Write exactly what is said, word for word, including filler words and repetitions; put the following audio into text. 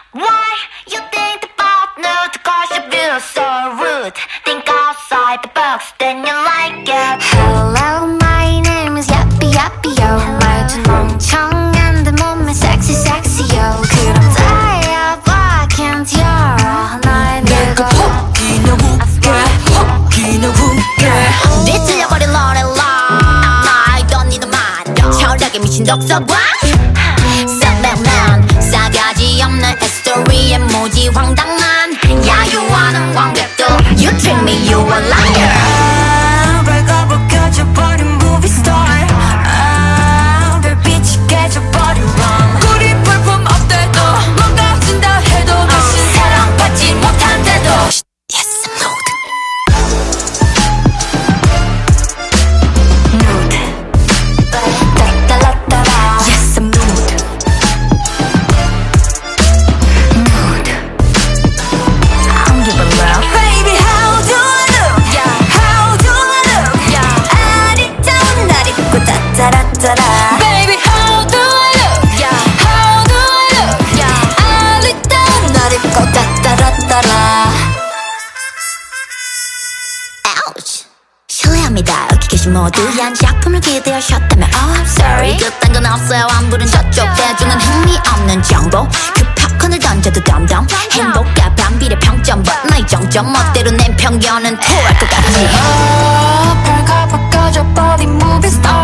Why you think about nude? Cause you feel so rude. Think outside the box, then you like it. Hello, my name is Yappy Yappy Yo. 말투 멍청한데 몸매 sexy sexy yo. 그럼 달려봐, can't 열어 날 밀고. 혹기는 웃게, 혹기는 웃게. 뒤틀려버린 Lorelai. I don't need a man. 철학에 미친 독서관. Self-man, 싸가지 없는 스토리에 무지 황당한 야유하는 관객도. You treat me, you a liar. 밝아버 켜져버린 movie star. 아, 별빛이 깨져버린 rum. 우리 볼품 없대도 뭔가 준다 해도 다시 사랑받지 못한대도. Yes, I'm nude. Nude. 따라따라따라. Yes, I'm nude. Nude. I don't give a love. Baby, how do I look? Yeah, how do I look? Yeah, 아리따운 날 입고 따따라따라. Baby, how do I look? Yeah, how do I look? Yeah, 아리따운 날 입고 따따라따라. Ouch. 실례합니다. 여기 계신 모두 한 작품을 기대하셨다면 Oh, I'm sorry. 그딴 건 없어요. 안 부른 저쪽 대중은 흥미없는 정보. 그 팝콘을 던져도 덤덤. 행복과 반비례 평점. But 나의 정점 멋대로 낸 편견은 토할 것 같지. 아, 밝아버 꺼져버린 movie star.